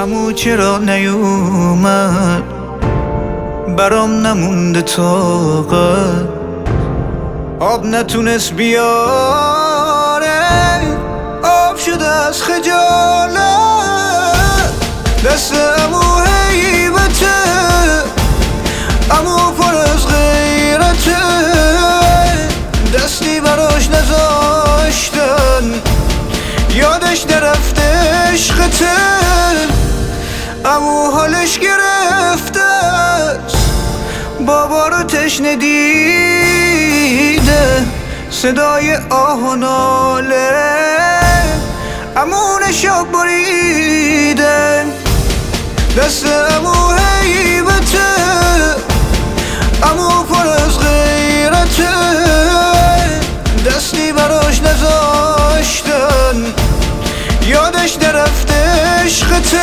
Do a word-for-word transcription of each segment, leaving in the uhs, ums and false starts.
عمو چرا نیومد، برام نمونده طاقت، آب نتونست بیاره، آب شده از خجالت. دست عمو هیبته، عمو پر از غیرته، دستی براش نذاشتن، یادش نرفته عشقته. عمو حالش گرفته است، بابا رو تشنه دیده، صدای آه و ناله عمو نشاب بریده. دست عمو هیبته، عمو پر از غیرته، دستی براش نذاشتن، یادش نرفته عشقته.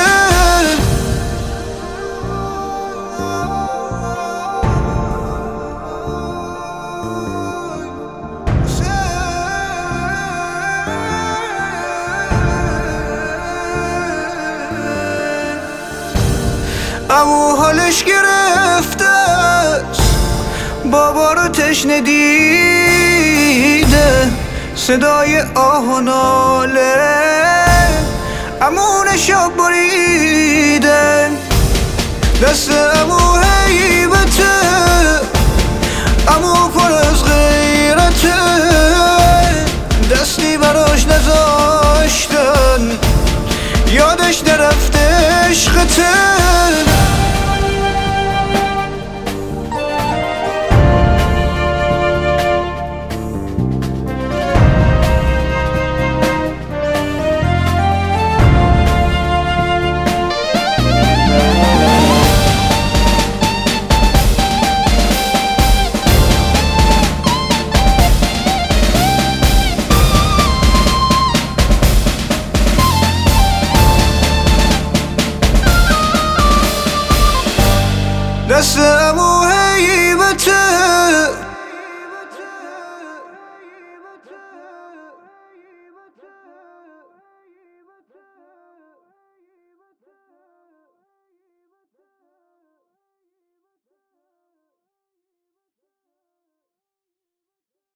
عمو حالش گرفته است، بابا رو تشنه دیده، صدای آه و ناله عمو نشاب بریده. دست عمو هیبته، عمو پر از غیرته، دستی براش نذاشتن، یادش نرفته عشقته. دست عمو